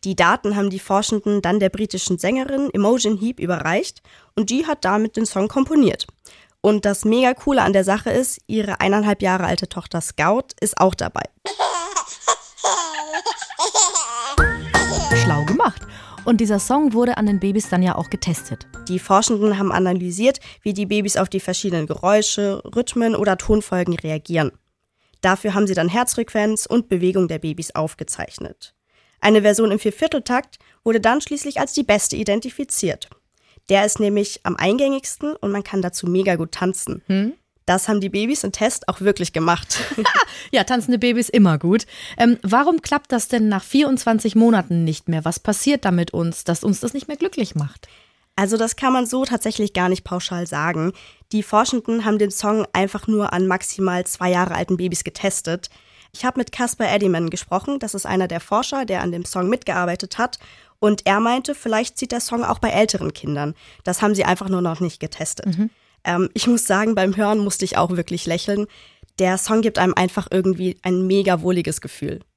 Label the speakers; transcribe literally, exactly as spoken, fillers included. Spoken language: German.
Speaker 1: Die Daten haben die Forschenden dann der britischen Sängerin Imogen Heap überreicht und die hat damit den Song komponiert. Und das mega Coole an der Sache ist, ihre eineinhalb Jahre alte Tochter Scout ist auch dabei.
Speaker 2: Schlau gemacht. Und dieser Song wurde an den Babys dann ja auch getestet.
Speaker 1: Die Forschenden haben analysiert, wie die Babys auf die verschiedenen Geräusche, Rhythmen oder Tonfolgen reagieren. Dafür haben sie dann Herzfrequenz und Bewegung der Babys aufgezeichnet. Eine Version im Viervierteltakt wurde dann schließlich als die beste identifiziert. Der ist nämlich am eingängigsten und man kann dazu mega gut tanzen. Hm? Das haben die Babys im Test auch wirklich gemacht.
Speaker 2: Ja, tanzende Babys immer gut. Ähm, warum klappt das denn nach vierundzwanzig Monaten nicht mehr? Was passiert da mit uns, dass uns das nicht mehr glücklich macht?
Speaker 1: Also das kann man so tatsächlich gar nicht pauschal sagen. Die Forschenden haben den Song einfach nur an maximal zwei Jahre alten Babys getestet. Ich habe mit Caspar Eddiman gesprochen, das ist einer der Forscher, der an dem Song mitgearbeitet hat. Und er meinte, vielleicht zieht der Song auch bei älteren Kindern. Das haben sie einfach nur noch nicht getestet. Mhm. Ähm, ich muss sagen, beim Hören musste ich auch wirklich lächeln. Der Song gibt einem einfach irgendwie ein mega wohliges Gefühl.